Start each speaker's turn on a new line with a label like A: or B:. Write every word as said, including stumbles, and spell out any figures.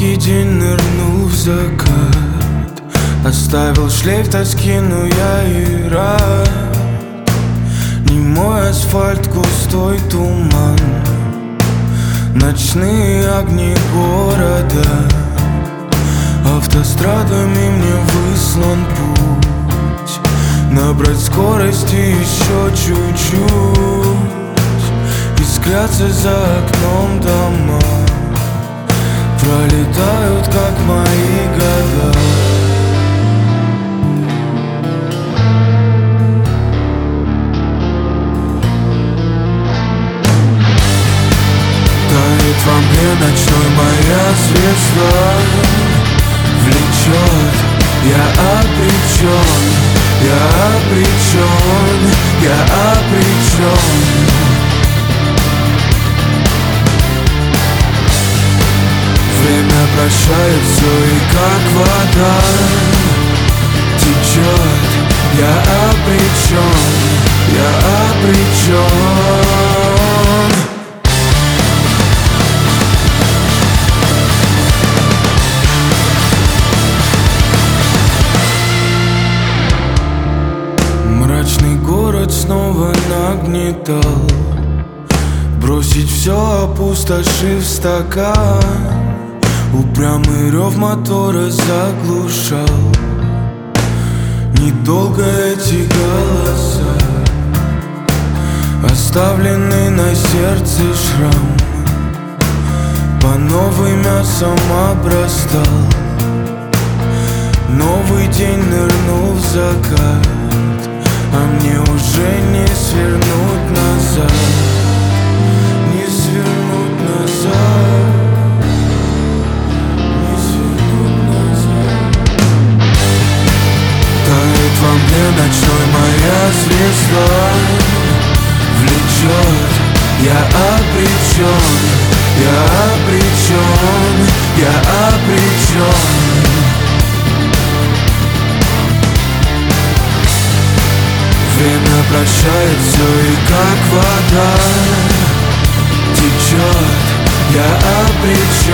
A: Долгий день нырнул в закат, оставил шлейф тоски, но я и рад. Немой асфальт, густой туман, ночные огни города. Автострадами мне выслан путь, набрать скорости еще чуть-чуть. Искрятся за окном дома, пролетают, как мои года. Тает во мне ночной моя звезда, влечет, я обречен, я обречен, я обречен. Время прощает все, и как вода течет, я обречен, я обречен. Мрачный город снова нагнетал, бросить все, опустошив стакан. Упрямый рев мотора заглушал недолго эти голоса. Оставленный на сердце шрам по новой мясом обрастал. Новый день нырнул в закат, а мне уже не свернуть назад, не свернуть назад. Во мне ночной моя звезда, влечет, я обречен, я обречен, я обречен. Время прощает все, и как вода течет, я обречен.